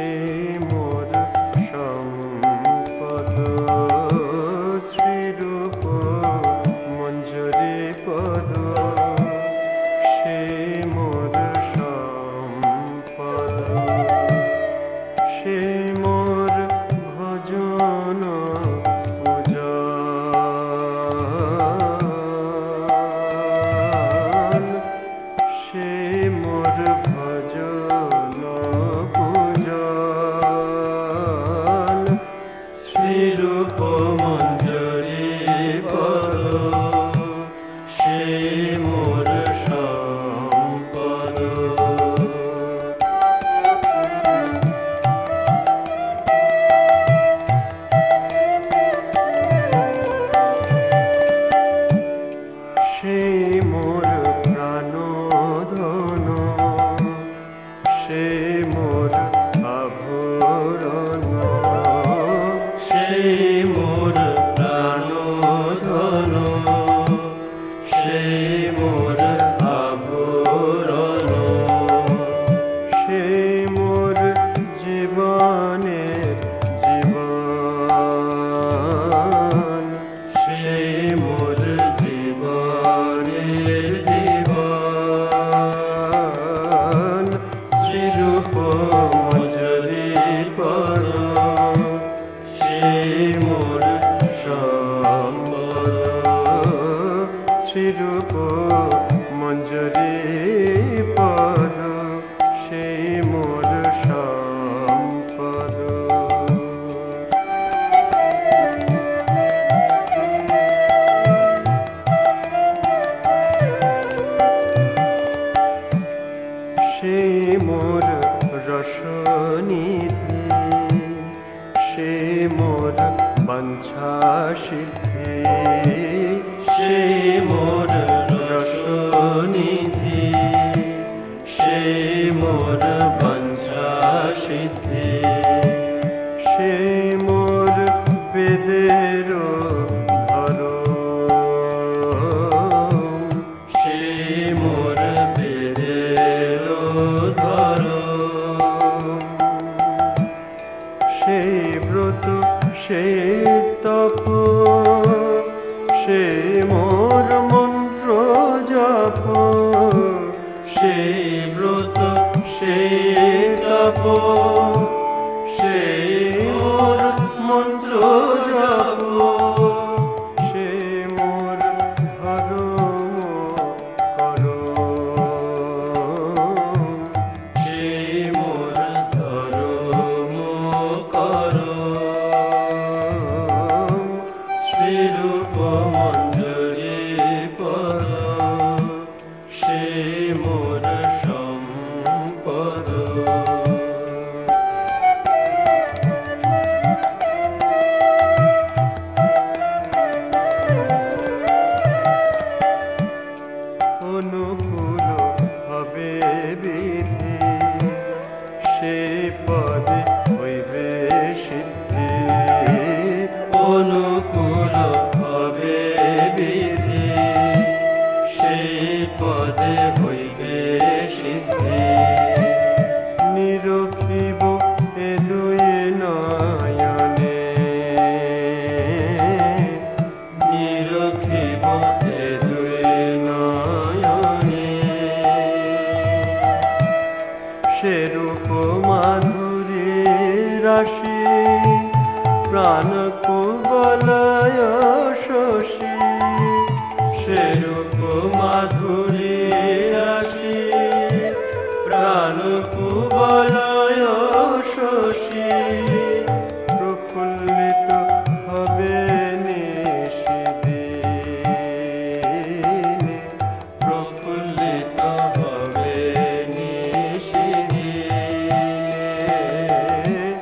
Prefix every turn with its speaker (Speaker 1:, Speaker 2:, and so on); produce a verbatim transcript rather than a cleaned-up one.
Speaker 1: মোর সম্পদ শ্রীরূপ মঞ্জরি পদ সে মোর সম্পদ সে মোর ভজন পূজন সে মোর ভজন পূজন শ্রীরূপ মঞ্জরি পদ সে মোর সম্পদ সে মোর প্রাণধন সে মোর আভরণ সে মোর প্রাণধন সে মোর আভরণ সে মোর জীবনের জীবন সে মোর জীবনের জীবন শ্রীরূপ মঞ্জরি পদ সে মোর সম্পদ শ্রীরূপ মঞ্জরি পদ সে মোর সম্পদ সে মোর রসনিধি সে মোর বাঞ্ছা সিদ্ধি সে মোর রসনিধি সে মোর বাঞ্ছা সিদ্ধি সে মোর বেদের ধরম সে মোর বেদের ধরম সেই ব্রত সেই তপ সে মোর মন্ত্র জপ সেই ব্রত সেই তপ সেই মোর মন্ত্র জপ সে মোর ধর্ম করম সে মোর ধর্ম করম শ্রীরূপ মঞ্জরি পদ সে মোর সম্পদ অনুকূল হবে বিধি সে পদে হইবে সিদ্ধি অনুকূল হবে বিধি সে পদে হইবে সিদ্ধি নিরখিব এ দুই নয়নে নিরখিব এ দুই নয়নে সেরূপ মাধুরী রাশি প্রাণ কুবলয় শশী সেরূপ মাধুরী রাশি প্রাণ কুবলয় শশী